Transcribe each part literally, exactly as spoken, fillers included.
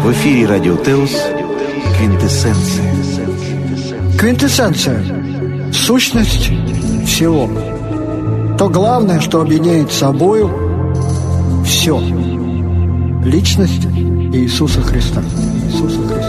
В эфире Радио Теос «Квинтэссенция». Квинтэссенция – сущность всего. То главное, что объединяет собою все. Личность Иисуса Христа. Иисуса Христа.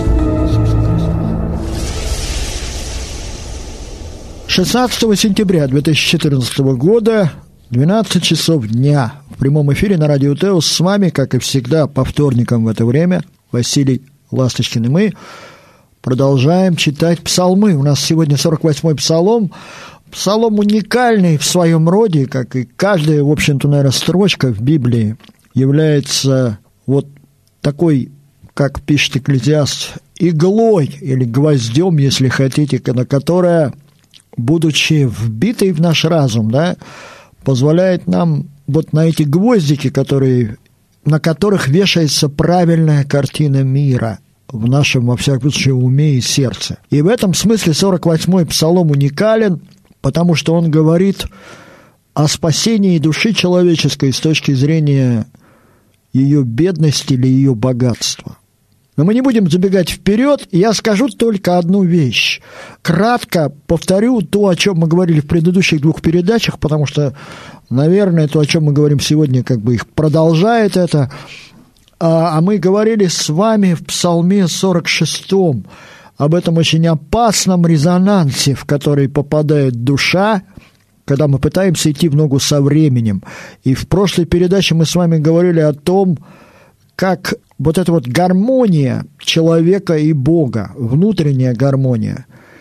шестнадцатого сентября две тысячи четырнадцатого года, двенадцать часов дня. В прямом эфире на Радио Теос с вами, как и всегда, по вторникам в это время, Василий Ласточкин. И мы продолжаем читать псалмы. У нас сегодня сорок восьмой псалом. Псалом уникальный в своем роде, как и каждая, в общем-то, наверное, строчка в Библии является вот такой, как пишет Экклезиаст, иглой или гвоздем, если хотите, на которая, будучи вбитой в наш разум, да, позволяет нам вот на эти гвоздики, которые, на которых вешается правильная картина мира в нашем, во всяком случае, уме и сердце. И в этом смысле сорок восьмой псалом уникален, потому что он говорит о спасении души человеческой с точки зрения ее бедности или ее богатства. Но мы не будем забегать вперед, я скажу только одну вещь. Кратко повторю то, о чем мы говорили в предыдущих двух передачах, потому что, наверное, то, о чем мы говорим сегодня, как бы их продолжает это. А мы говорили с вами в Псалме сорок шестом об этом очень опасном резонансе, в который попадает душа, когда мы пытаемся идти в ногу со временем. И в прошлой передаче мы с вами говорили о том, как вот эта вот гармония человека и Бога, внутренняя гармония,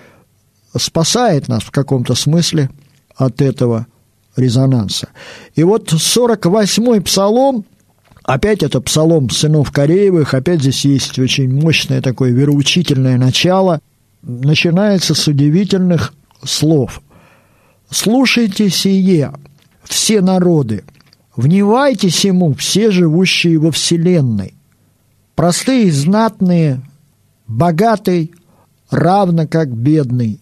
спасает нас в каком-то смысле от этого резонанса. И вот сорок восьмой псалом, опять это псалом сынов Кореевых, опять здесь есть очень мощное такое вероучительное начало, начинается с удивительных слов. «Слушайте сие, все народы, внимайте сему, все живущие во вселенной, простые, знатные, богатый, равно как бедный.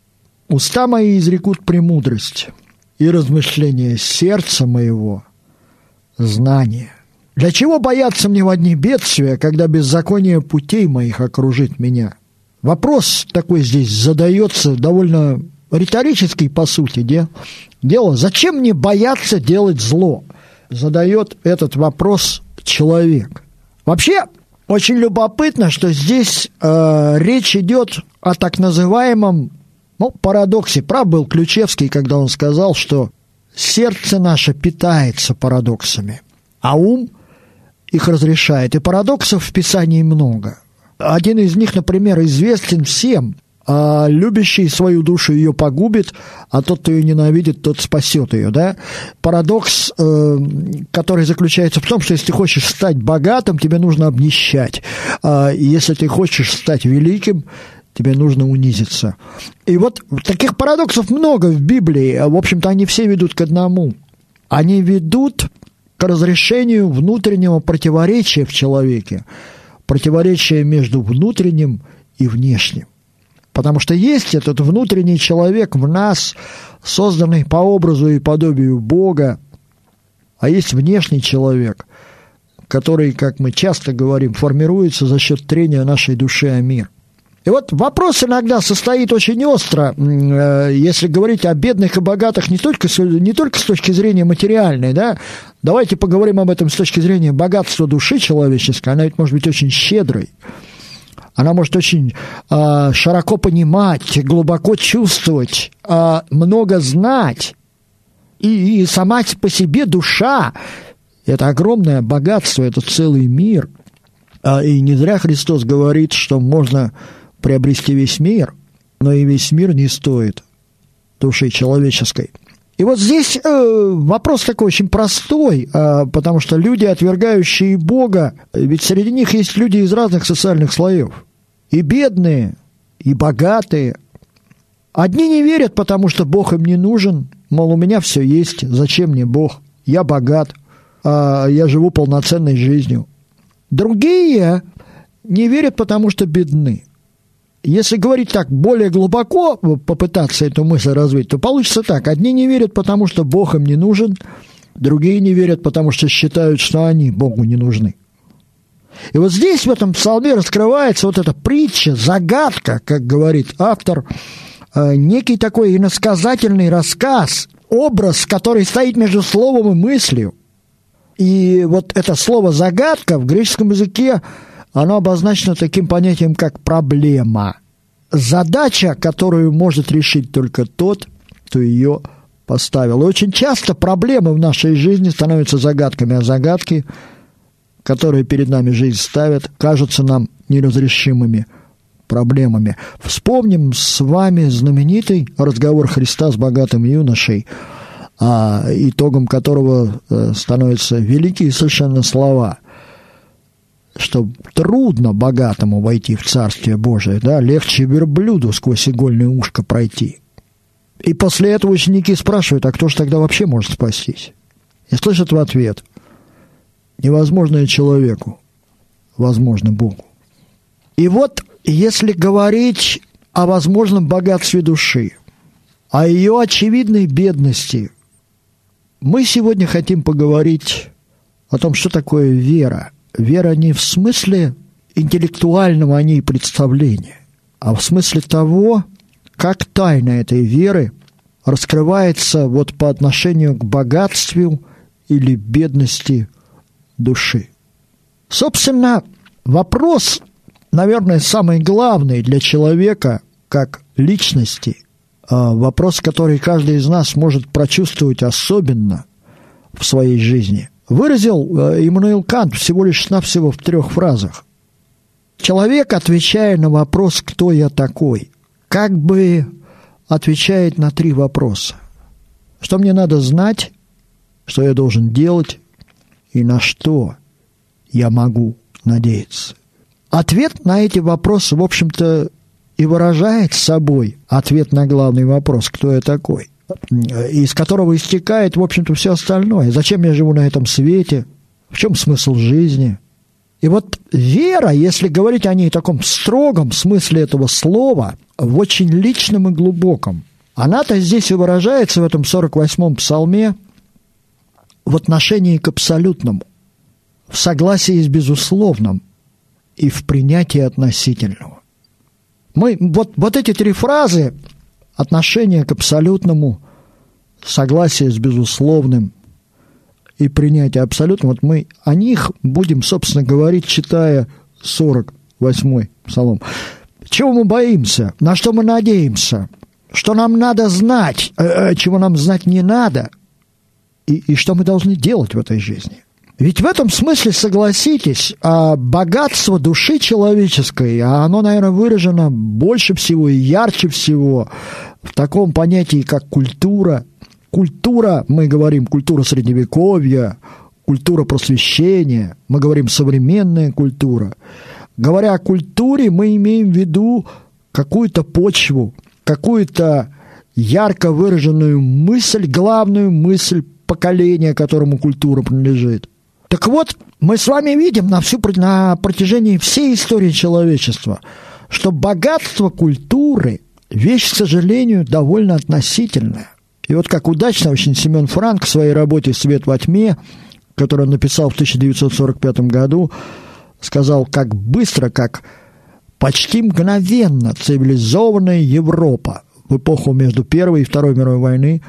Уста мои изрекут премудрость, и размышления сердца моего — знание. Для чего бояться мне в одни бедствия, когда беззаконие путей моих окружит меня?» Вопрос такой здесь задается довольно риторический, по сути дела. Зачем мне бояться делать зло? Задает этот вопрос человек. Вообще, очень любопытно, что здесь э, речь идет о так называемом, ну, парадоксе. Прав был Ключевский, когда он сказал, что сердце наше питается парадоксами, а ум их разрешает. И парадоксов в Писании много. Один из них, например, известен всем. А любящий свою душу ее погубит, а тот, кто ее ненавидит, тот спасет ее, да? Парадокс, э, который заключается в том, что если ты хочешь стать богатым, тебе нужно обнищать. А если ты хочешь стать великим, тебе нужно унизиться. И вот таких парадоксов много в Библии. В общем-то, они все ведут к одному. Они ведут к разрешению внутреннего противоречия в человеке. Противоречия между внутренним и внешним. Потому что есть этот внутренний человек в нас, созданный по образу и подобию Бога, а есть внешний человек, который, как мы часто говорим, формируется за счет трения нашей души о мир. И вот вопрос иногда состоит очень остро, если говорить о бедных и богатых не только, не только с точки зрения материальной, да? Давайте поговорим об этом с точки зрения богатства души человеческой, она ведь может быть очень щедрой. Она может очень э, широко понимать, глубоко чувствовать, э, много знать. И, и сама по себе душа – это огромное богатство, это целый мир. А, и не зря Христос говорит, что можно приобрести весь мир, но и весь мир не стоит души человеческой. И вот здесь э, вопрос такой очень простой, э, потому что люди, отвергающие Бога, ведь среди них есть люди из разных социальных слоев. И бедные, и богатые. Одни не верят, потому что Бог им не нужен. Мол, у меня все есть, зачем мне Бог? Я богат, а я живу полноценной жизнью. Другие не верят, потому что бедны. Если говорить так, более глубоко попытаться эту мысль развить, то получится так. Одни не верят, потому что Бог им не нужен. Другие не верят, потому что считают, что они Богу не нужны. И вот здесь, в этом псалме, раскрывается вот эта притча, загадка, как говорит автор, некий такой иносказательный рассказ, образ, который стоит между словом и мыслью. И вот это слово «загадка» в греческом языке, оно обозначено таким понятием, как проблема. Задача, которую может решить только тот, кто ее поставил. И очень часто проблемы в нашей жизни становятся загадками, а загадки, которые перед нами жизнь ставит, кажутся нам неразрешимыми проблемами. Вспомним с вами знаменитый разговор Христа с богатым юношей, а итогом которого становятся великие совершенно слова, что трудно богатому войти в Царствие Божие, да, легче верблюду сквозь игольное ушко пройти. И после этого ученики спрашивают, а кто же тогда вообще может спастись? И слышат в ответ: невозможное человеку, возможно Богу. И вот, если говорить о возможном богатстве души, о ее очевидной бедности, мы сегодня хотим поговорить о том, что такое вера. Вера не в смысле интеллектуального о ней представления, а в смысле того, как тайна этой веры раскрывается вот по отношению к богатству или бедности души. Собственно, вопрос, наверное, самый главный для человека как личности, вопрос, который каждый из нас может прочувствовать особенно в своей жизни, выразил Иммануил Кант всего лишь навсего в трех фразах. Человек, отвечая на вопрос «Кто я такой?», как бы отвечает на три вопроса. Что мне надо знать, что я должен делать и на что я могу надеяться. Ответ на эти вопросы, в общем-то, и выражает собой ответ на главный вопрос «Кто я такой?», из которого истекает, в общем-то, все остальное. Зачем я живу на этом свете? В чем смысл жизни? И вот вера, если говорить о ней в таком строгом смысле этого слова, в очень личном и глубоком, она-то здесь и выражается в этом сорок восьмом псалме в отношении к абсолютному, в согласии с безусловным и в принятии относительного. Мы, вот, вот эти три фразы: отношение к абсолютному, согласие с безусловным и принятие абсолютного, вот мы о них будем, собственно, говорить, читая сорок восьмой псалом. Чего мы боимся? На что мы надеемся? Что нам надо знать? Чего нам знать не надо? И, и что мы должны делать в этой жизни? Ведь в этом смысле, согласитесь, богатство души человеческой, оно, наверное, выражено больше всего и ярче всего в таком понятии, как культура. Культура, мы говорим, культура Средневековья, культура просвещения, мы говорим современная культура. Говоря о культуре, мы имеем в виду какую-то почву, какую-то ярко выраженную мысль, главную мысль поколения, которому культура принадлежит. Так вот, мы с вами видим на, всю, на протяжении всей истории человечества, что богатство культуры – вещь, к сожалению, довольно относительная. И вот как удачно очень Семен Франк в своей работе «Свет во тьме», которую он написал в тысяча девятьсот сорок пятом году, сказал, как быстро, как почти мгновенно цивилизованная Европа в эпоху между Первой и Второй мировой войны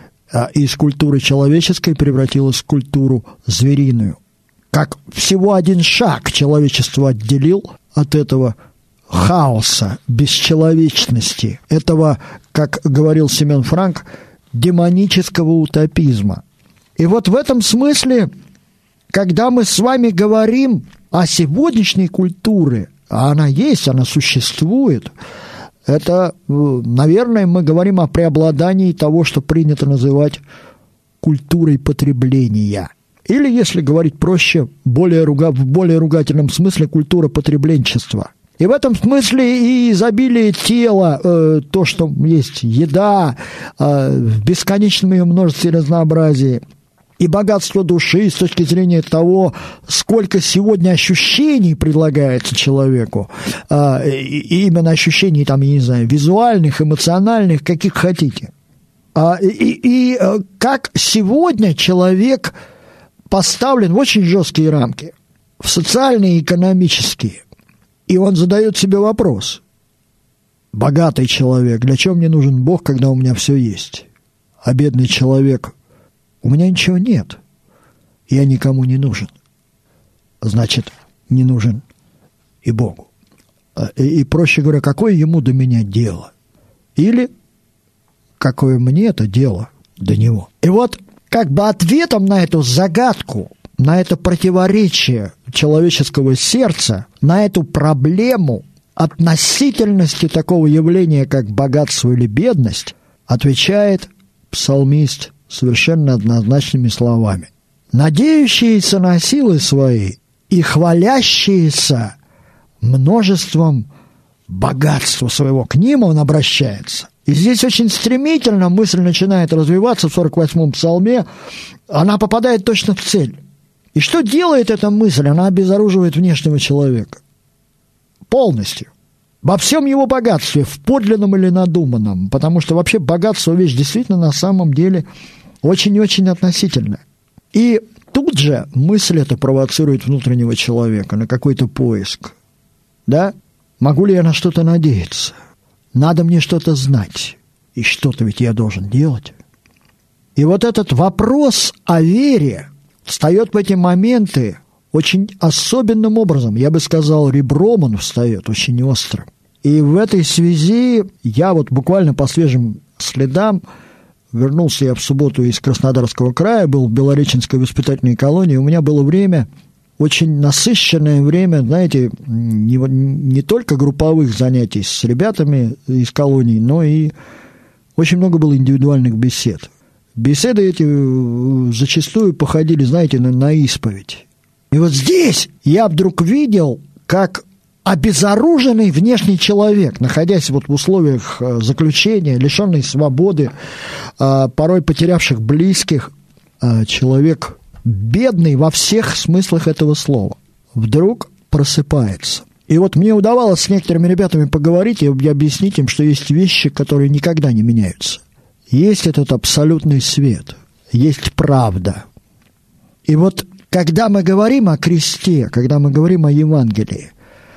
из культуры человеческой превратилась в культуру звериную. Как всего один шаг человечество отделил от этого хаоса, бесчеловечности, этого, как говорил Семен Франк, демонического утопизма. И вот в этом смысле, когда мы с вами говорим о сегодняшней культуре, а она есть, она существует, это, наверное, мы говорим о преобладании того, что принято называть культурой потребления. Или, если говорить проще, более руга... в более ругательном смысле, культура потребленчества. И в этом смысле и изобилие тела, э, то, что есть еда, э, в бесконечном ее множестве и разнообразии, и богатство души с точки зрения того, сколько сегодня ощущений предлагается человеку, э, и именно ощущений, там, я не знаю, визуальных, эмоциональных, каких хотите. А, и, и как сегодня человек поставлен в очень жесткие рамки. в социальные и экономические. И он задает себе вопрос: богатый человек, для чего мне нужен Бог, когда у меня все есть? А бедный человек: у меня ничего нет, я никому не нужен. Значит, не нужен и Богу. И, и проще говоря, какое ему до меня дело? Или какое мне это дело до него? И вот как бы ответом на эту загадку, на это противоречие человеческого сердца, на эту проблему относительности такого явления, как богатство или бедность, отвечает псалмист совершенно однозначными словами: «Надеющиеся на силы свои и хвалящиеся множеством богатства своего». К ним он обращается. И здесь очень стремительно мысль начинает развиваться в сорок восьмом псалме. Она попадает точно в цель. И что делает эта мысль? Она обезоруживает внешнего человека. Полностью. Во всем его богатстве, в подлинном или надуманном. Потому что вообще богатство – вещь действительно на самом деле очень и очень относительная. И тут же мысль эта провоцирует внутреннего человека на какой-то поиск. Да? Могу ли я на что-то надеяться? Надо мне что-то знать. И что-то ведь я должен делать. И вот этот вопрос о вере встает в эти моменты очень особенным образом. Я бы сказал, ребром он встает очень остро. И в этой связи я вот буквально по свежим следам вернулся я в субботу из Краснодарского края, был в Белореченской воспитательной колонии. У меня было время, очень насыщенное время, знаете, не, не только групповых занятий с ребятами из колонии, но и очень много было индивидуальных бесед. Беседы эти зачастую походили, знаете, на, на исповедь. И вот здесь я вдруг видел, как обезоруженный внешний человек, находясь вот в условиях заключения, лишенный свободы, порой потерявших близких, человек бедный во всех смыслах этого слова, вдруг просыпается. И вот мне удавалось с некоторыми ребятами поговорить и объяснить им, что есть вещи, которые никогда не меняются. Есть этот абсолютный свет, есть правда. И вот когда мы говорим о кресте, когда мы говорим о Евангелии,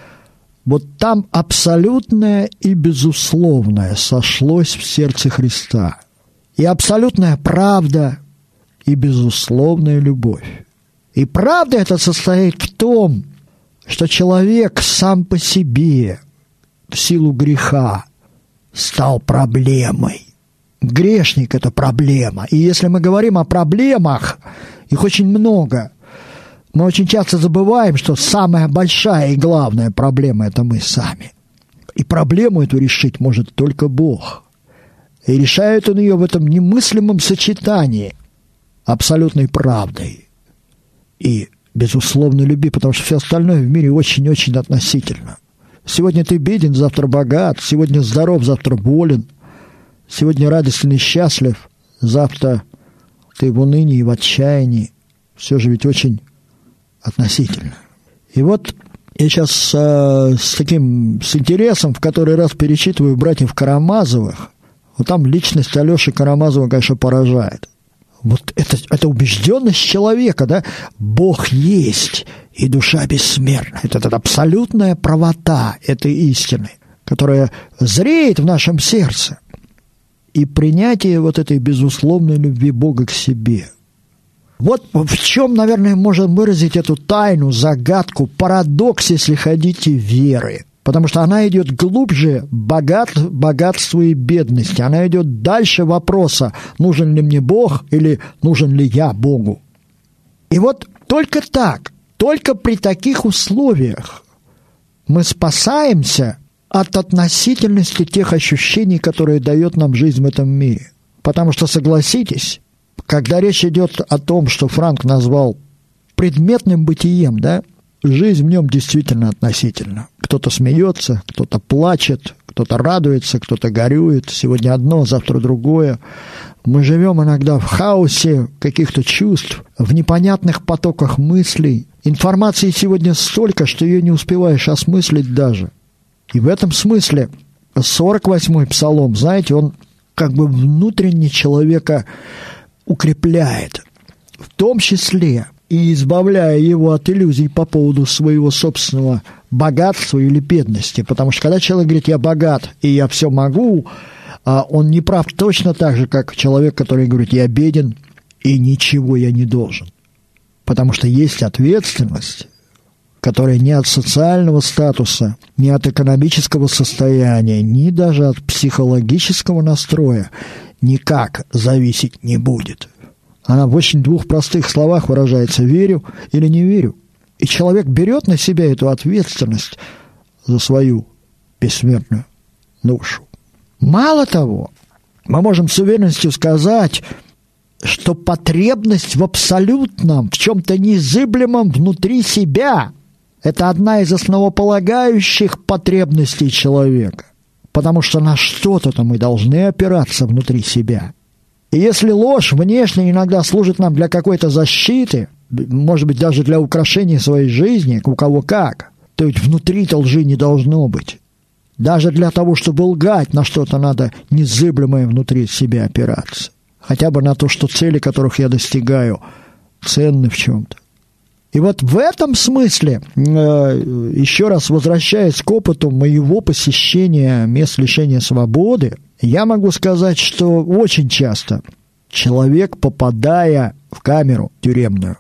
вот там абсолютное и безусловное сошлось в сердце Христа. И абсолютная правда, и безусловная любовь. И правда эта состоит в том, что человек сам по себе, в силу греха, стал проблемой. Грешник – это проблема. И если мы говорим о проблемах, их очень много, мы очень часто забываем, что самая большая и главная проблема – это мы сами. И проблему эту решить может только Бог. И решает Он ее в этом немыслимом сочетании абсолютной правдой и безусловной любви, потому что все остальное в мире очень-очень относительно. Сегодня ты беден, завтра богат, сегодня здоров, завтра болен, сегодня радостен и счастлив, завтра ты в унынии, в отчаянии. Все же ведь очень относительно. И вот я сейчас э, с таким, с интересом в который раз перечитываю братьев Карамазовых. Вот там личность Алеши Карамазова, конечно, поражает. Вот это, это убежденность человека, да? Бог есть, и душа бессмертна. Это, это абсолютная правота этой истины, которая зреет в нашем сердце. И принятие вот этой безусловной любви Бога к себе. Вот в чем, наверное, можем выразить эту тайну, загадку, парадокс, если хотите, веры. Потому что она идет глубже богат, богатства и бедности. Она идет дальше вопроса, нужен ли мне Бог или нужен ли я Богу. И вот только так, только при таких условиях мы спасаемся от относительности тех ощущений, которые дает нам жизнь в этом мире. Потому что, согласитесь, когда речь идет о том, что Франк назвал предметным бытием, да, жизнь в нем действительно относительна. Кто-то смеется, кто-то плачет, кто-то радуется, кто-то горюет. Сегодня одно, завтра другое. Мы живем иногда в хаосе каких-то чувств, в непонятных потоках мыслей. Информации сегодня столько, что ее не успеваешь осмыслить даже. И в этом смысле сорок восьмой псалом, знаете, он как бы внутренне человека укрепляет. В том числе и избавляя его от иллюзий по поводу своего собственного богатства или бедности. Потому что когда человек говорит «я богат и я все могу», он не прав точно так же, как человек, который говорит «я беден и ничего я не должен». Потому что есть ответственность, которая ни от социального статуса, ни от экономического состояния, ни даже от психологического настроя никак зависеть не будет. Она в очень двух простых словах выражается «верю» или «не верю». И человек берет на себя эту ответственность за свою бессмертную душу. Мало того, мы можем с уверенностью сказать, что потребность в абсолютном, в чем-то незыблемом внутри себя – это одна из основополагающих потребностей человека, потому что на что-то-то мы должны опираться внутри себя. И если ложь внешне иногда служит нам для какой-то защиты, может быть, даже для украшения своей жизни, у кого как, то ведь внутри-то лжи не должно быть. Даже для того, чтобы лгать, на что-то надо незыблемое внутри себя опираться. Хотя бы на то, что цели, которых я достигаю, ценны в чем-то. И вот в этом смысле, еще раз возвращаясь к опыту моего посещения мест лишения свободы, я могу сказать, что очень часто человек, попадая в камеру тюремную,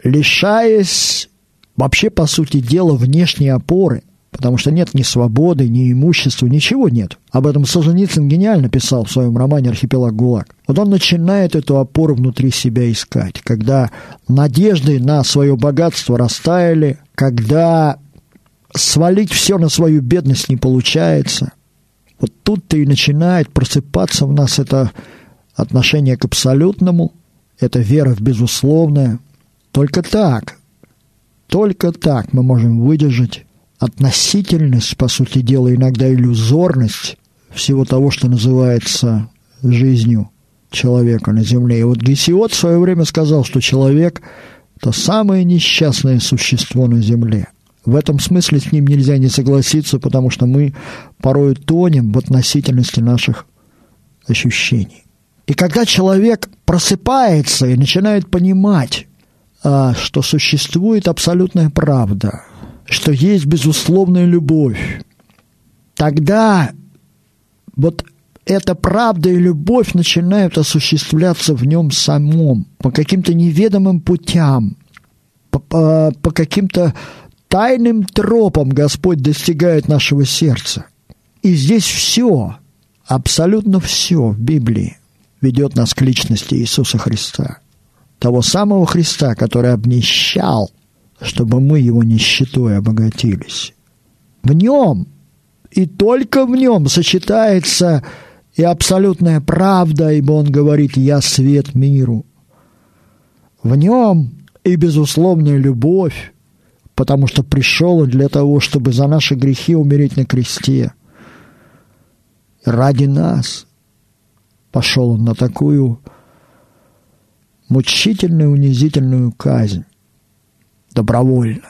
лишаясь вообще, по сути дела, внешней опоры, потому что нет ни свободы, ни имущества, ничего нет. Об этом Солженицын гениально писал в своем романе «Архипелаг ГУЛАГ». Вот он начинает эту опору внутри себя искать, когда надежды на свое богатство растаяли, когда свалить все на свою бедность не получается. Вот тут-то и начинает просыпаться в нас это отношение к абсолютному, это вера в безусловное. Только так, только так мы можем выдержать относительность, по сути дела, иногда иллюзорность всего того, что называется жизнью человека на земле. И вот Гесиод в свое время сказал, что человек – это самое несчастное существо на земле. В этом смысле с ним нельзя не согласиться, потому что мы порой тонем в относительности наших ощущений. И когда человек просыпается и начинает понимать, что существует абсолютная правда, что есть безусловная любовь, тогда вот эта правда и любовь начинают осуществляться в нем самом по каким-то неведомым путям, по, по, по каким-то тайным тропам Господь достигает нашего сердца. И здесь все, абсолютно все в Библии ведет нас к личности Иисуса Христа, того самого Христа, который обнищал, чтобы мы его нищетой обогатились. В нем, и только в нем сочетается и абсолютная правда, ибо он говорит «Я свет миру». В нем и безусловная любовь, потому что пришел он для того, чтобы за наши грехи умереть на кресте. И ради нас пошел он на такую мучительную, унизительную казнь. Добровольно.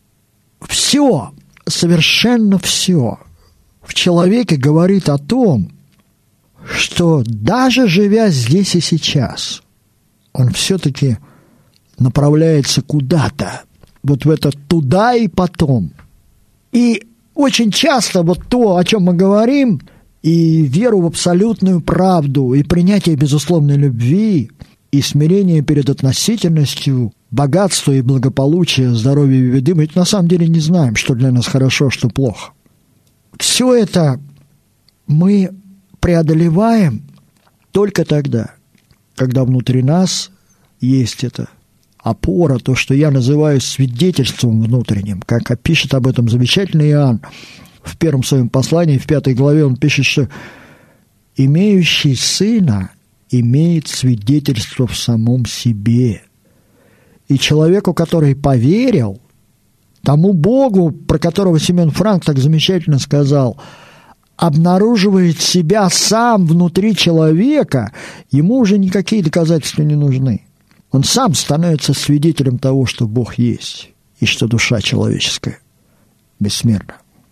Все, совершенно все в человеке говорит о том, что даже живя здесь и сейчас, он все-таки направляется куда-то, вот в это туда и потом. И очень часто вот то, о чем мы говорим, и веру в абсолютную правду, и принятие безусловной любви, и смирение перед относительностью, богатство и благополучие, здоровье и беды, мы ведь на самом деле не знаем, что для нас хорошо, что плохо. Все это мы преодолеваем только тогда, когда внутри нас есть эта опора, то, что я называю свидетельством внутренним, как пишет об этом замечательный Иоанн в первом своем послании, в пятой главе, он пишет, что «имеющий сына имеет свидетельство в самом себе». И человеку, который поверил, тому Богу, про которого Семен Франк так замечательно сказал, обнаруживает себя сам внутри человека, ему уже никакие доказательства не нужны. Он сам становится свидетелем того, что Бог есть, и что душа человеческая бессмертна.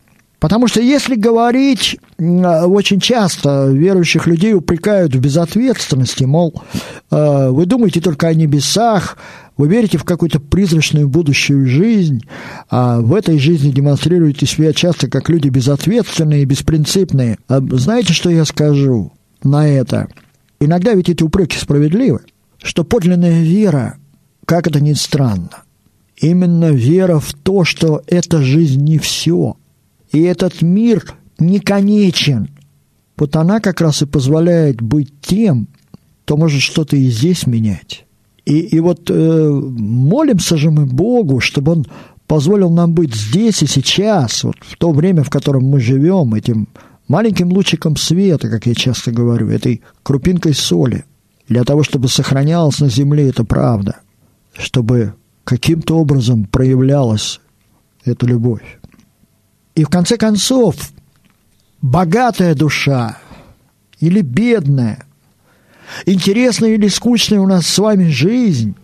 Потому что если говорить, очень часто верующих людей упрекают в безответственности, мол, вы думаете только о небесах, вы верите в какую-то призрачную будущую жизнь, а в этой жизни демонстрируете себя часто как люди безответственные и беспринципные. А знаете, что я скажу на это? Иногда ведь эти упреки справедливы, что подлинная вера, как это ни странно, именно вера в то, что эта жизнь не все, и этот мир не конечен. Вот она как раз и позволяет быть тем, кто может что-то и здесь менять. И, и вот э, молимся же мы Богу, чтобы Он позволил нам быть здесь и сейчас, вот в то время, в котором мы живем, этим маленьким лучиком света, как я часто говорю, этой крупинкой соли, для того, чтобы сохранялась на земле эта правда, чтобы каким-то образом проявлялась эта любовь. И в конце концов, богатая душа или бедная, интересная или скучная у нас с вами жизнь,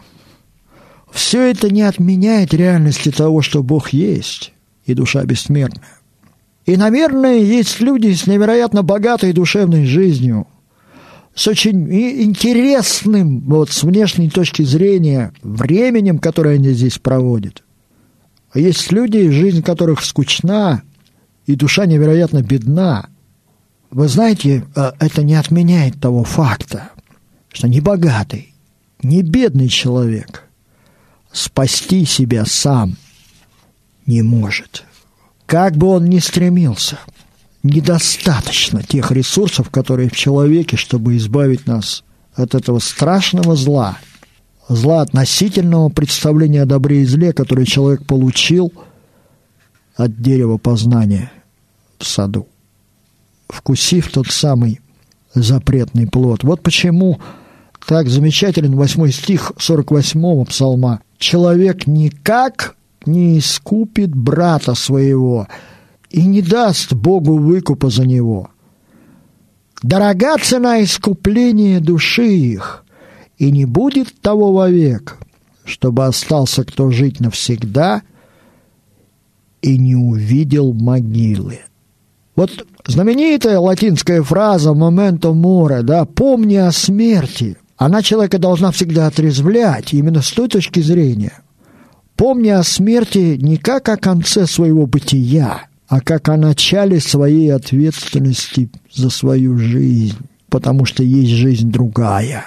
все это не отменяет реальности того, что Бог есть, и душа бессмертная. И, наверное, есть люди с невероятно богатой душевной жизнью, с очень интересным, вот с внешней точки зрения, временем, которое они здесь проводят. А есть люди, жизнь которых скучна, и душа невероятно бедна. Вы знаете, это не отменяет того факта, что ни богатый, ни бедный человек спасти себя сам не может. Как бы он ни стремился, недостаточно тех ресурсов, которые в человеке, чтобы избавить нас от этого страшного зла, зла относительного представления о добре и зле, которое человек получил от дерева познания в саду, вкусив тот самый запретный плод. Вот почему так замечателен восьмой стих сорок восьмого псалма. «Человек никак не искупит брата своего и не даст Богу выкупа за него. Дорога цена искупления души их, и не будет того вовек, чтобы остался кто жить навсегда и не увидел могилы». Вот знаменитая латинская фраза «memento mori», да, «помни о смерти», она человека должна всегда отрезвлять, именно с той точки зрения. Помни о смерти не как о конце своего бытия, а как о начале своей ответственности за свою жизнь, потому что есть жизнь другая,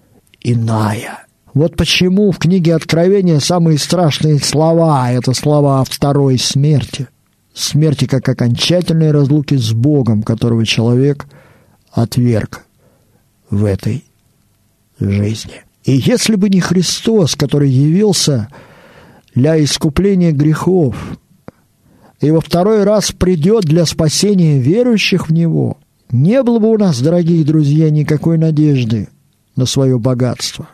иная. Вот почему в книге Откровения самые страшные слова – это слова о второй смерти. Смерти как окончательной разлуки с Богом, которого человек отверг в этой жизни. И если бы не Христос, который явился для искупления грехов, и во второй раз придет для спасения верующих в Него, не было бы у нас, дорогие друзья, никакой надежды на свое богатство.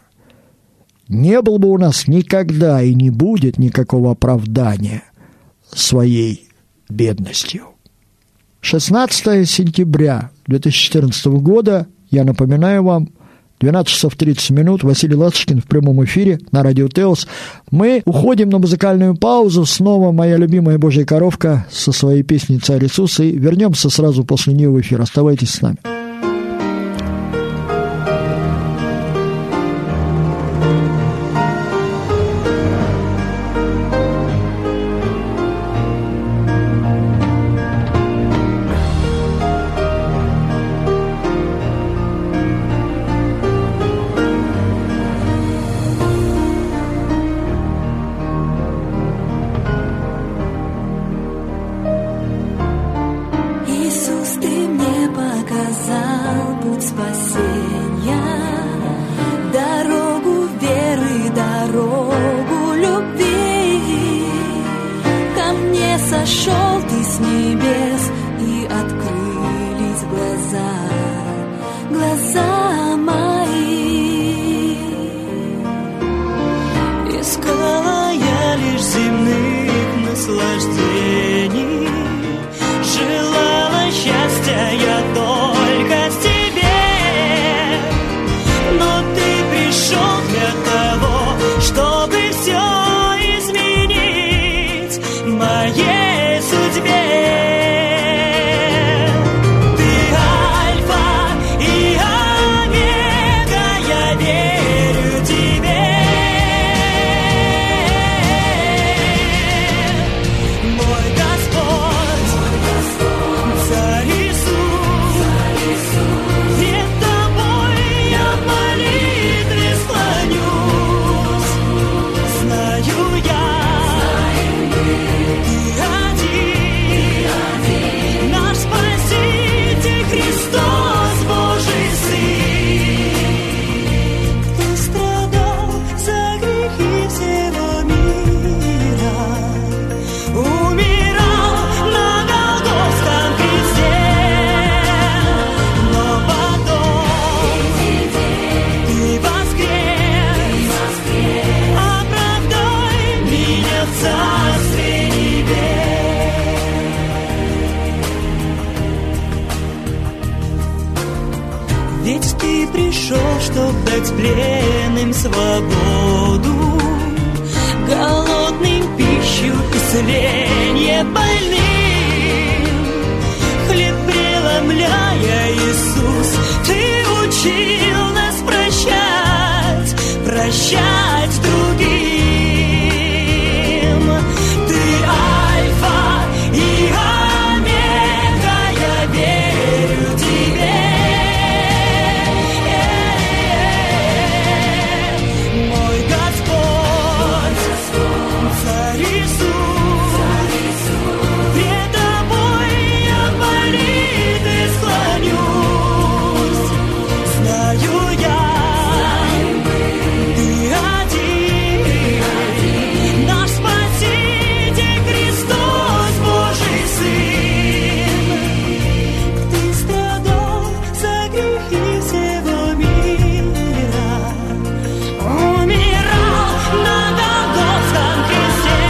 Не было бы у нас никогда и не будет никакого оправдания своей бедностью. шестнадцатого сентября две тысячи четырнадцатого года, я напоминаю вам, двенадцать часов тридцать минут, Василий Ласточкин в прямом эфире на Радио Теос. Мы уходим на музыкальную паузу. Снова моя любимая Божья коровка со своей песней «Царь Иисус». И вернемся сразу после нее в эфир. Оставайтесь с нами. Моей судьбе. дать пленным свободу, голодным пищу, исцеление больным. Хлеб преломляя, Иисус, Ты учил нас прощать, прощать другим. Ты Альфа и Омега, я верю Тебе. Мой Господь, Царь Иисус, пред Тобой я в молитве склонюсь. Знаю я, Ты один, наш Спаситель Христос, Божий Сын. Ты страдал за грехи всего мира, умирал на Голгофском кресте,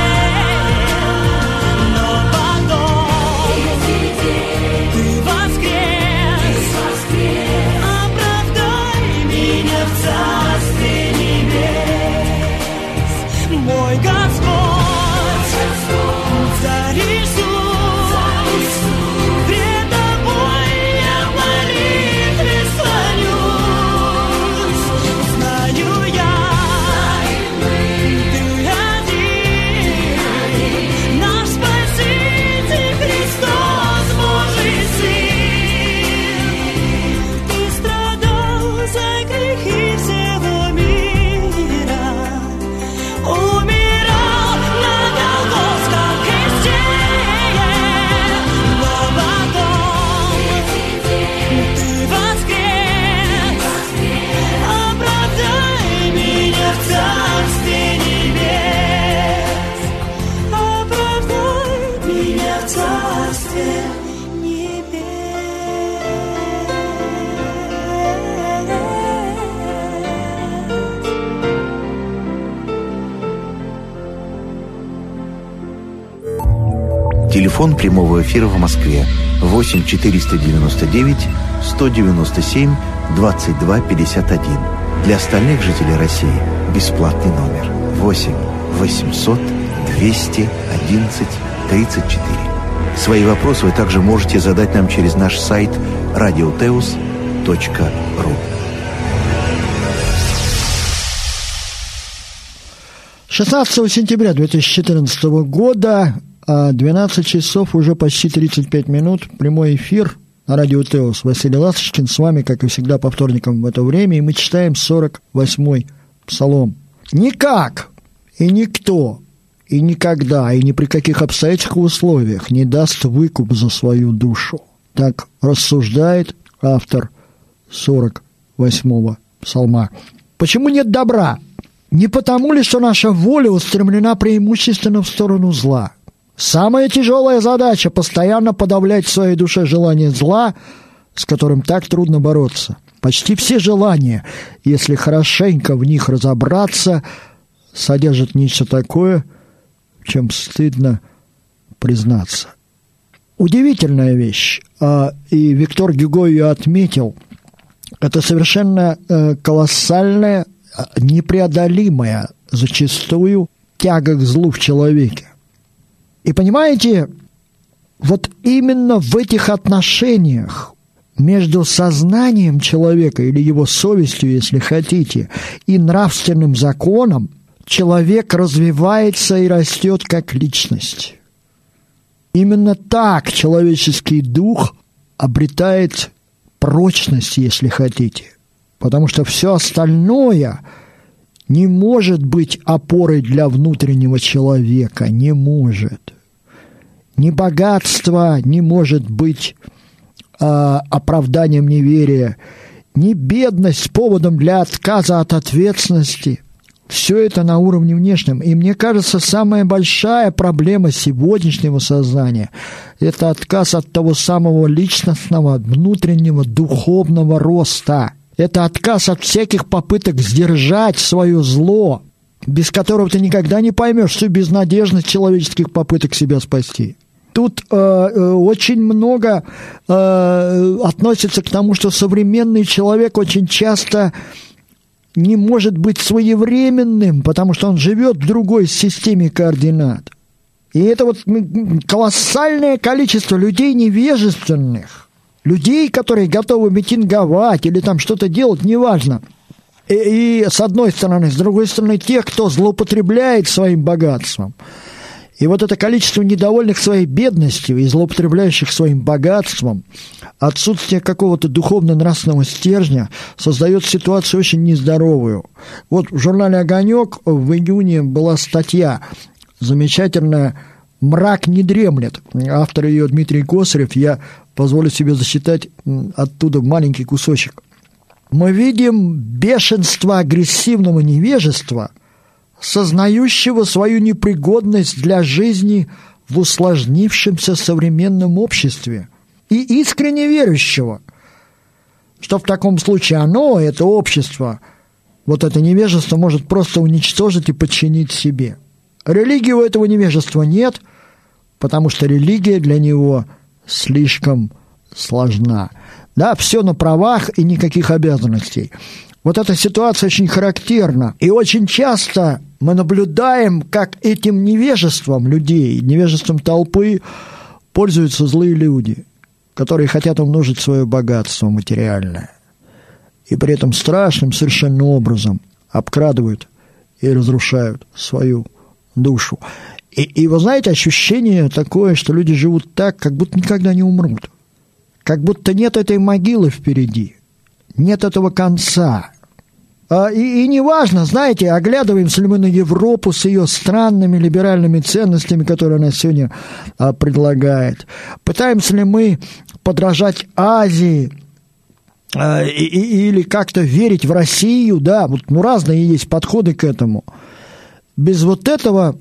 но потом Ты воскрес, оправдай меня в Царстве Небес. Мой Господь, Царь Иисус, пред Тобой я в молитве склонюсь. Знаю я, Ты один, наш Спаситель Христос, Божий Сын. Ты страдал за грехи всего мира, умирал на Голгофском кресте, но потом Ты воскрес, оправдай меня в Царстве Небес, оправдай меня в Царстве Телефон прямого эфира в Москве восемь четыреста девяносто девять сто девяносто семь двадцать два пятьдесят один. Для остальных жителей России бесплатный номер восемь восемьсот двести одиннадцать тридцать четыре. Свои вопросы вы также можете задать нам через наш сайт радиотеус точка ру. шестнадцатого сентября две тысячи четырнадцатого года, двенадцать часов уже почти тридцать пять минут, прямой эфир на радио Теос. Василий Ласточкин с вами, как и всегда, по вторникам в это время, и мы читаем сорок восьмой псалом. «Никак и никто, и никогда, и ни при каких обстоятельствах и условиях не даст выкуп за свою душу». Так рассуждает автор сорок восьмого псалма. Почему нет добра? Не потому ли, что наша воля устремлена преимущественно в сторону зла? Самая тяжелая задача – постоянно подавлять в своей душе желание зла, с которым так трудно бороться. Почти все желания, если хорошенько в них разобраться, содержат нечто такое, в чем стыдно признаться. Удивительная вещь, и Виктор Гюго ее отметил, это совершенно колоссальная, непреодолимая зачастую тяга к злу в человеке. И понимаете, вот именно в этих отношениях между сознанием человека или его совестью, если хотите, и нравственным законом человек развивается и растет как личность. Именно так человеческий дух обретает прочность, если хотите, потому что все остальное не может быть опорой для внутреннего человека, не может. Ни богатство не может быть э, оправданием неверия, ни бедность поводом для отказа от ответственности. Все это на уровне внешнем. И мне кажется, самая большая проблема сегодняшнего сознания – это отказ от того самого личностного, внутреннего, духовного роста. Это отказ от всяких попыток сдержать свое зло, без которого ты никогда не поймешь всю безнадежность человеческих попыток себя спасти. Тут э, очень много э, относится к тому, что современный человек очень часто не может быть своевременным, потому что он живет в другой системе координат. И это вот колоссальное количество людей невежественных, людей, которые готовы митинговать или там что-то делать, неважно. И, и с одной стороны, с другой стороны, тех, кто злоупотребляет своим богатством. И вот это количество недовольных своей бедностью и злоупотребляющих своим богатством, отсутствие какого-то духовно-нравственного стержня создает ситуацию очень нездоровую. Вот в журнале «Огонек» в июне была статья замечательная «Мрак не дремлет». Автор ее Дмитрий Косарев. Я позволю себе зачитать оттуда маленький кусочек. «Мы видим бешенство агрессивного невежества, сознающего свою непригодность для жизни в усложнившемся современном обществе, и искренне верующего, что в таком случае оно, это общество, вот это невежество может просто уничтожить и подчинить себе. Религии у этого невежества нет, потому что религия для него слишком сложна. Да, все на правах и никаких обязанностей. Вот эта ситуация очень характерна. И очень часто мы наблюдаем, как этим невежеством людей, невежеством толпы пользуются злые люди, которые хотят умножить свое богатство материальное. И при этом страшным совершенно образом обкрадывают и разрушают свою душу. И, и вы знаете, ощущение такое, что люди живут так, как будто никогда не умрут. Как будто нет этой могилы впереди, нет этого конца. И, и неважно, знаете, оглядываемся ли мы на Европу с ее странными либеральными ценностями, которые она сегодня а, предлагает. Пытаемся ли мы подражать Азии а, и, и, или как-то верить в Россию, да, вот, ну, разные есть подходы к этому. Без вот этого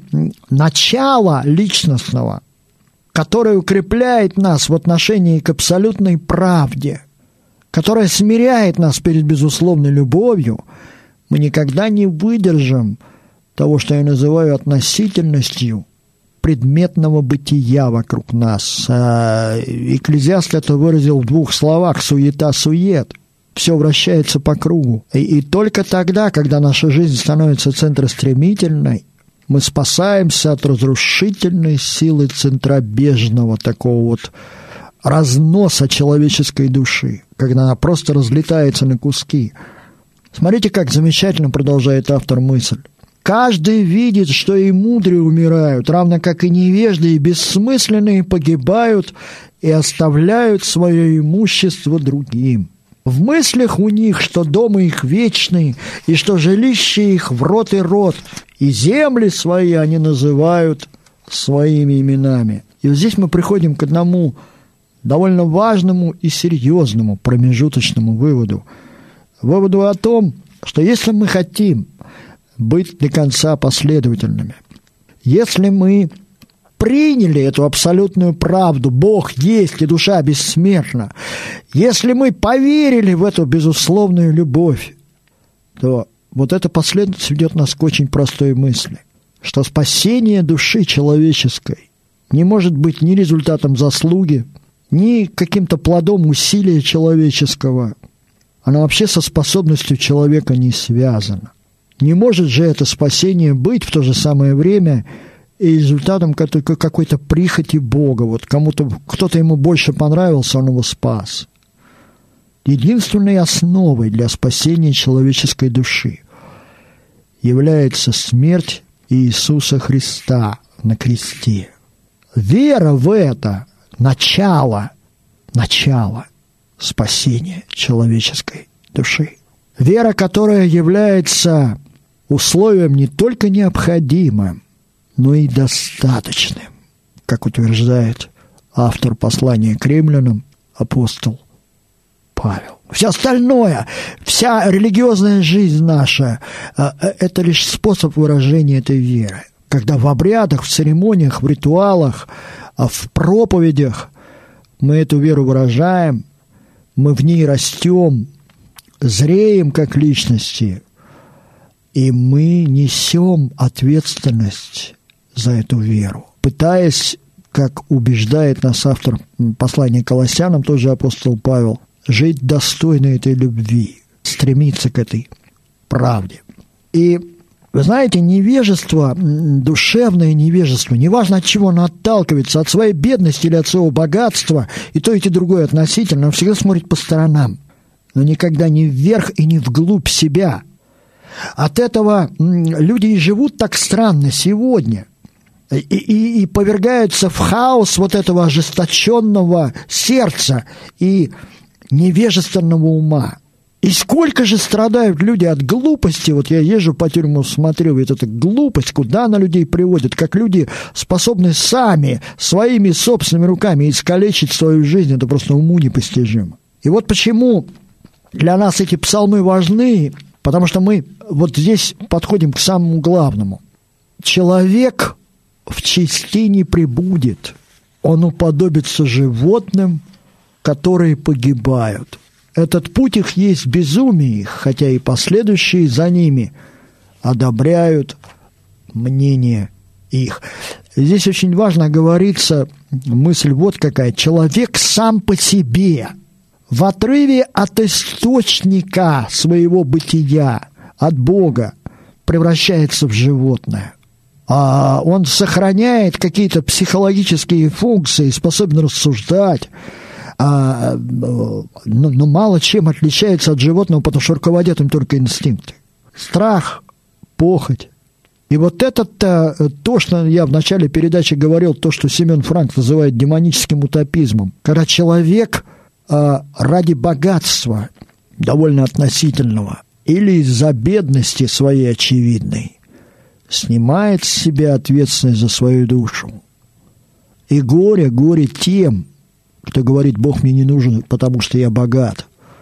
начала личностного, которое укрепляет нас в отношении к абсолютной правде, которая смиряет нас перед безусловной любовью, мы никогда не выдержим того, что я называю относительностью предметного бытия вокруг нас. Экклезиаст это выразил в двух словах: суета-сует. Все вращается по кругу. И, и только тогда, когда наша жизнь становится центростремительной, мы спасаемся от разрушительной силы центробежного такого вот разноса человеческой души, когда она просто разлетается на куски. Смотрите, как замечательно продолжает автор мысль. «Каждый видит, что и мудрые умирают, равно как и невежды и бессмысленные погибают и оставляют свое имущество другим. В мыслях у них, что дома их вечный, и что жилище их в род и род, и земли свои они называют своими именами». И вот здесь мы приходим к одному довольно важному и серьезному промежуточному выводу. Выводу о том, что если мы хотим быть до конца последовательными, если мы приняли эту абсолютную правду, Бог есть и душа бессмертна, если мы поверили в эту безусловную любовь, то вот эта последовательность ведет нас к очень простой мысли, что спасение души человеческой не может быть ни результатом заслуги, ни каким-то плодом усилия человеческого. Оно вообще со способностью человека не связано. Не может же это спасение быть в то же самое время и результатом какой-то прихоти Бога. Вот кому-то, кто-то ему больше понравился, он его спас. Единственной основой для спасения человеческой души является смерть Иисуса Христа на кресте. Вера в это – начало, начало спасения человеческой души. Вера, которая является условием не только необходимым, но и достаточным, как утверждает автор послания к римлянам, апостол Павел. Все остальное, вся религиозная жизнь наша – это лишь способ выражения этой веры. Когда в обрядах, в церемониях, в ритуалах, в проповедях мы эту веру выражаем, мы в ней растем, зреем как личности, и мы несем ответственность за эту веру, пытаясь, как убеждает нас автор послания к Колоссянам, тоже апостол Павел, жить достойно этой любви, стремиться к этой правде. И, вы знаете, невежество, душевное невежество, неважно от чего оно отталкивается, от своей бедности или от своего богатства, и то, и то, другое относительно, оно всегда смотрит по сторонам, но никогда не вверх и не вглубь себя. От этого люди и живут так странно сегодня, и, и, и повергаются в хаос вот этого ожесточенного сердца и невежественного ума. И сколько же страдают люди от глупости. Вот я езжу по тюрьмам, смотрю, вот эта глупость, куда она людей приводит, как люди способны сами, своими собственными руками искалечить свою жизнь, это просто уму непостижимо. И вот почему для нас эти псалмы важны, потому что мы вот здесь подходим к самому главному. Человек в чести не пребудет, он уподобится животным, которые погибают. Этот путь их есть безумие, хотя и последующие за ними одобряют мнение их. Здесь очень важно говорится, мысль вот какая: человек сам по себе, в отрыве от источника своего бытия, от Бога, превращается в животное. А он сохраняет какие-то психологические функции, способен рассуждать, а, но, но мало чем отличается от животного, потому что руководят им только инстинкты. Страх, похоть. И вот это-то, то, что я в начале передачи говорил, то, что Семен Франк называет демоническим утопизмом, когда человек а, ради богатства, довольно относительного, или из-за бедности своей очевидной, снимает с себя ответственность за свою душу. И горе, горе тем, кто говорит: Бог мне не нужен, потому что я богат.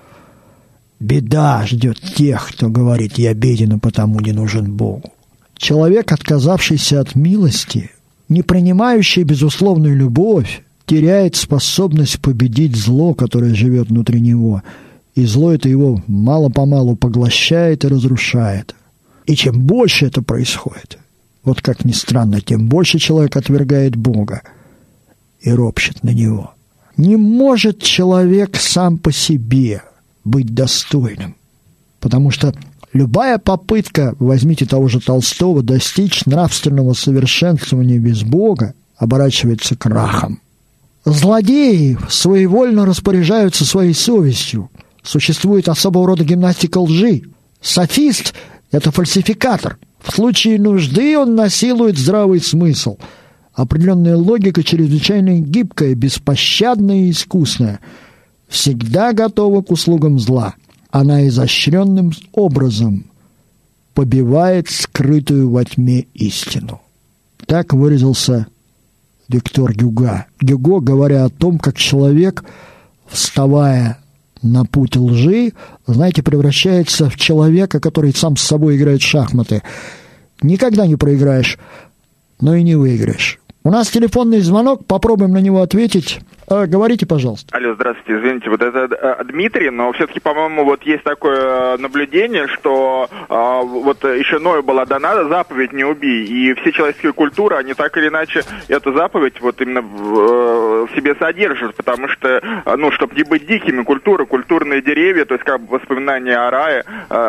Беда ждет тех, кто говорит: я беден, и потому не нужен Богу. Человек, отказавшийся от милости, не принимающий безусловную любовь, теряет способность победить зло, которое живет внутри него. И зло это его мало-помалу поглощает и разрушает. И чем больше это происходит, вот как ни странно, тем больше человек отвергает Бога и ропщет на Него. Не может человек сам по себе быть достойным, потому что любая попытка, возьмите того же Толстого, достичь нравственного совершенствования без Бога, оборачивается крахом. Злодеи своевольно распоряжаются своей совестью. Существует особого рода гимнастика лжи. Софист – это фальсификатор. В случае нужды он насилует здравый смысл. Определенная логика чрезвычайно гибкая, беспощадная и искусная. Всегда готова к услугам зла. Она изощренным образом побивает скрытую во тьме истину. Так выразился Виктор Гюго. Гюго, говоря о том, как человек, вставая на путь лжи, знаете, превращается в человека, который сам с собой играет в шахматы. Никогда не проиграешь, но и не выиграешь. У нас телефонный звонок, попробуем на него ответить. А, говорите, пожалуйста. Алло, здравствуйте, извините, вот это а, Дмитрий, но все-таки, по-моему, вот есть такое наблюдение, что а, вот еще Ною была дана заповедь «не убий», и все человеческие культуры, они так или иначе эту заповедь вот именно в, в себе содержат, потому что, ну, чтобы не быть дикими, культуры, культурные деревья, то есть как бы воспоминания о рае,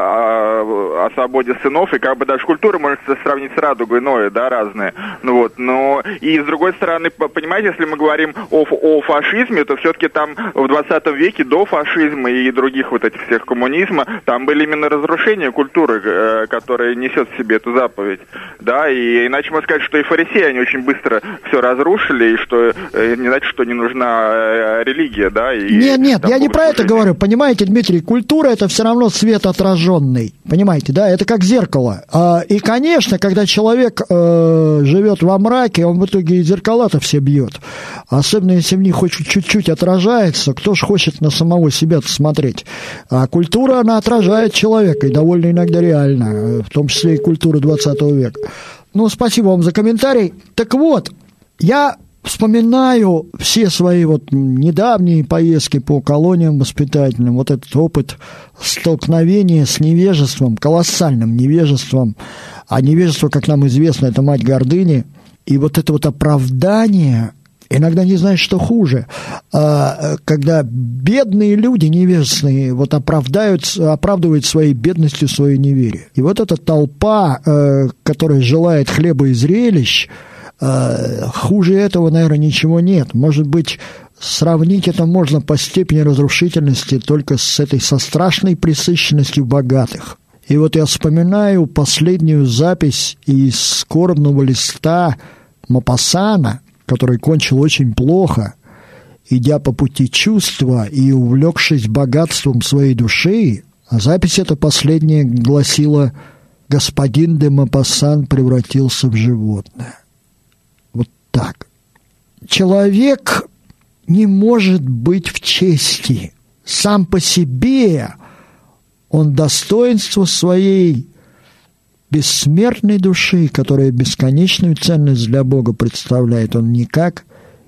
о, о свободе сынов, и как бы даже культуры можно сравнить с радугой Ноя, да, разные, ну вот, но и с другой стороны, понимаете, если мы говорим о, о фашизме, то все-таки там в двадцатом веке до фашизма и других вот этих всех коммунизма, там были именно разрушения культуры, э, которая несет в себе эту заповедь, да, и иначе можно сказать, что и фарисеи, они очень быстро все разрушили, и что э, не значит, что не нужна э, религия, да. И, нет, нет, я не про служить. это говорю, понимаете, Дмитрий, культура это все равно свет отраженный, понимаете, да, это как зеркало, а, и, конечно, когда человек э, живет во мраке, он в итоге и зеркала-то все бьет, особенно если в них хоть чуть-чуть отражается, кто ж хочет на самого себя-то смотреть. А культура, она отражает человека, и довольно иногда реально, в том числе и культура двадцатого века. Ну, спасибо вам за комментарий. Так вот, я вспоминаю все свои вот недавние поездки по колониям воспитательным, вот этот опыт столкновения с невежеством, колоссальным невежеством, а невежество, как нам известно, это мать гордыни, и вот это вот оправдание Иногда не знаешь, что хуже, когда бедные люди невежественные вот оправдают, оправдывают своей бедностью свое неверие. И вот эта толпа, которая желает хлеба и зрелищ, хуже этого, наверное, ничего нет. Может быть, сравнить это можно по степени разрушительности только с этой, со страшной пресыщенностью богатых. И вот я вспоминаю последнюю запись из скорбного листа Мопассана, который кончил очень плохо, идя по пути чувства и увлекшись богатством своей души. А запись эта последняя гласила: «Господин де Мопассан превратился в животное». Вот так. Человек не может быть в чести. Сам по себе он достоинство своей бессмертной души, которая бесконечную ценность для Бога представляет, он никак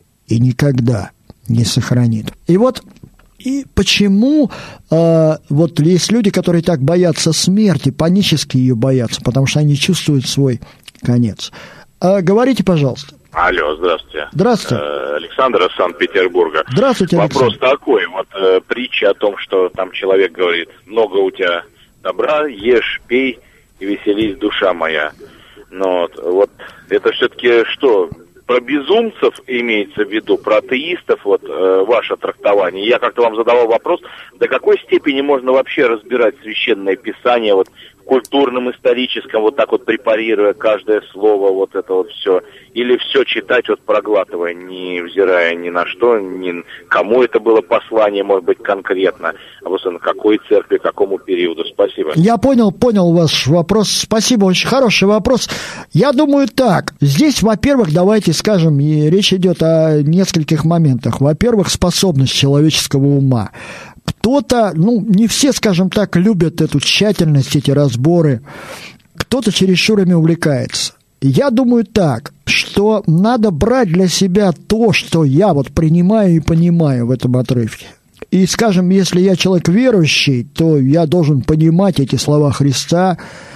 и никогда не сохранит. И вот и почему э, вот есть люди, которые так боятся смерти, панически ее боятся, потому что они чувствуют свой конец. Э, говорите, пожалуйста. Алло, здравствуйте. Здравствуйте. Э, Александр из Санкт-Петербурга. Здравствуйте, Александр. Вопрос такой, вот э, притча о том, что там человек говорит: много у тебя добра, ешь, пей и веселись, душа моя. Но вот, вот это все-таки что, про безумцев имеется в виду, про атеистов, вот э, ваше трактование? Я как-то вам задавал вопрос, до какой степени можно вообще разбирать священное писание, вот в культурном, историческом, вот так вот препарируя каждое слово, вот это вот все, или все читать, вот проглатывая, не взирая ни на что, ни кому это было послание, может быть, конкретно, а вот на какой церкви, какому периоду. Спасибо. Я понял, понял ваш вопрос. Спасибо, очень хороший вопрос. Я думаю так. Здесь, во-первых, давайте скажем, и речь идет о нескольких моментах. Во-первых, способность человеческого ума. Кто-то, ну, не все, скажем так, любят эту тщательность, эти разборы. Кто-то чересчур ими увлекается. Я думаю так, что надо брать для себя то, что я вот принимаю и понимаю в этом отрывке. И, скажем, если я человек верующий, то я должен понимать эти слова Христа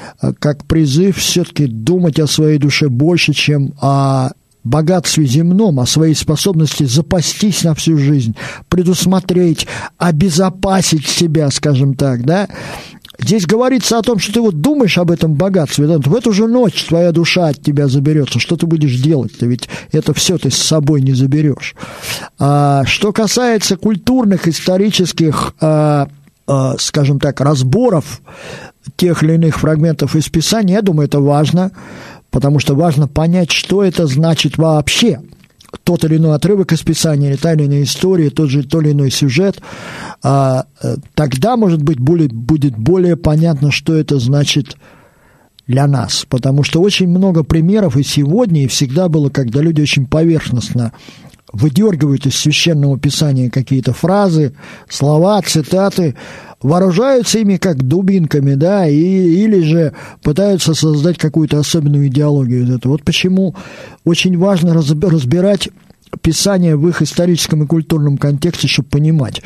как призыв все-таки думать о своей душе больше, чем о богатстве земном, о своей способности запастись на всю жизнь, предусмотреть, обезопасить себя, скажем так, да. Здесь говорится о том, что ты вот думаешь об этом богатстве, да? В эту же ночь твоя душа от тебя заберется. Что ты будешь делать-то? Ведь это все ты с собой не заберешь. А, что касается культурных, исторических, а, а, скажем так, разборов тех или иных фрагментов из Писания, я думаю, это важно, потому что важно понять, что это значит вообще. Тот или иной отрывок из Писания, или та или иная история, тот же, то или иной сюжет, а, тогда, может быть, более, будет более понятно, что это значит для нас. Потому что очень много примеров и сегодня, и всегда было, когда люди очень поверхностно выдергивают из Священного Писания какие-то фразы, слова, цитаты, вооружаются ими как дубинками, да, и, или же пытаются создать какую-то особенную идеологию из этого. Вот почему очень важно разбирать Писание в их историческом и культурном контексте, чтобы понимать,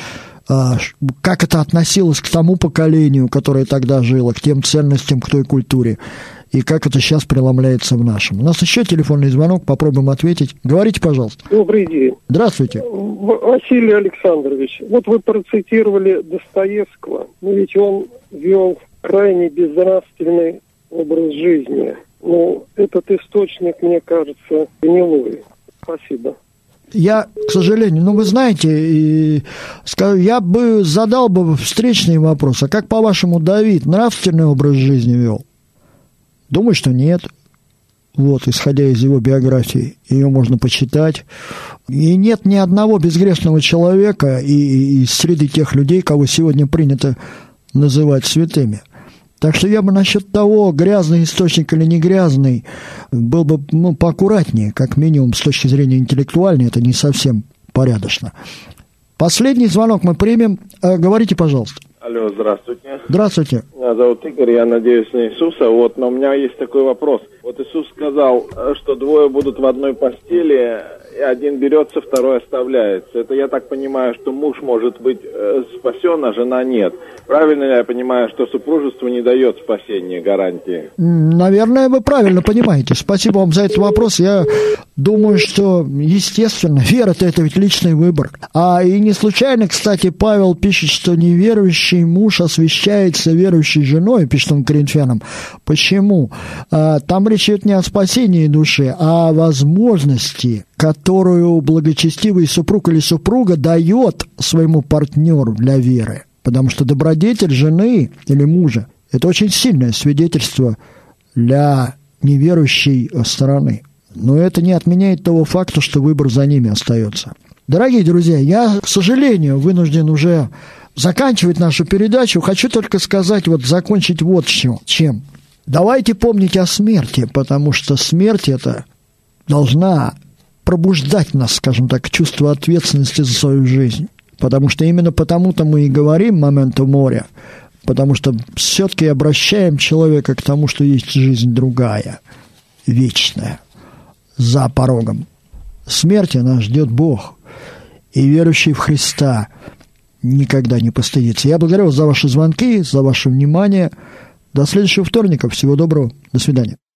как это относилось к тому поколению, которое тогда жило, к тем ценностям, к той культуре, и как это сейчас преломляется в нашем. У нас еще телефонный звонок, попробуем ответить. Говорите, пожалуйста. Добрый день. Здравствуйте. Василий Александрович, вот вы процитировали Достоевского, но ведь он вел крайне безнравственный образ жизни. Ну, этот источник, мне кажется, гнилой. Спасибо. Я, к сожалению, ну, вы знаете, и, я бы задал бы встречный вопрос. А как, по-вашему, Давид нравственный образ жизни вел? Думаю, что нет. Вот, исходя из его биографии, ее можно почитать. И нет ни одного безгрешного человека и, и из среды тех людей, кого сегодня принято называть святыми. Так что я бы насчет того, грязный источник или не грязный, был бы, ну, поаккуратнее, как минимум с точки зрения интеллектуальной, это не совсем порядочно. Последний звонок мы примем. Говорите, пожалуйста. Алло, здравствуйте. Здравствуйте. Меня зовут Игорь, я надеюсь на Иисуса. Вот, но у меня есть такой вопрос. Вот Иисус сказал, что двое будут в одной постели, и один берется, второй оставляется. Это я так понимаю, что муж может быть э, спасен, а жена нет. Правильно ли я понимаю, что супружество не дает спасения, гарантии? Наверное, вы правильно понимаете. Спасибо вам за этот вопрос. Я думаю, что, естественно, вера-то это ведь личный выбор. А и не случайно, кстати, Павел пишет, что неверующий муж освящается верующей женой, пишет он Коринфянам. Почему? А, там речь идет не о спасении души, а о возможности, которую благочестивый супруг или супруга дает своему партнеру для веры. Потому что добродетель жены или мужа – это очень сильное свидетельство для неверующей стороны. Но это не отменяет того факта, что выбор за ними остается. Дорогие друзья, я, к сожалению, вынужден уже заканчивать нашу передачу. Хочу только сказать, вот закончить вот чем. Давайте помнить о смерти, потому что смерть это должна пробуждать нас, скажем так, чувство ответственности за свою жизнь. Потому что именно потому-то мы и говорим «моменту моря», потому что все-таки обращаем человека к тому, что есть жизнь другая, вечная, за порогом. Смерти нас ждет Бог, и верующий в Христа никогда не постыдится. Я благодарю вас за ваши звонки, за ваше внимание. До следующего вторника. Всего доброго. До свидания.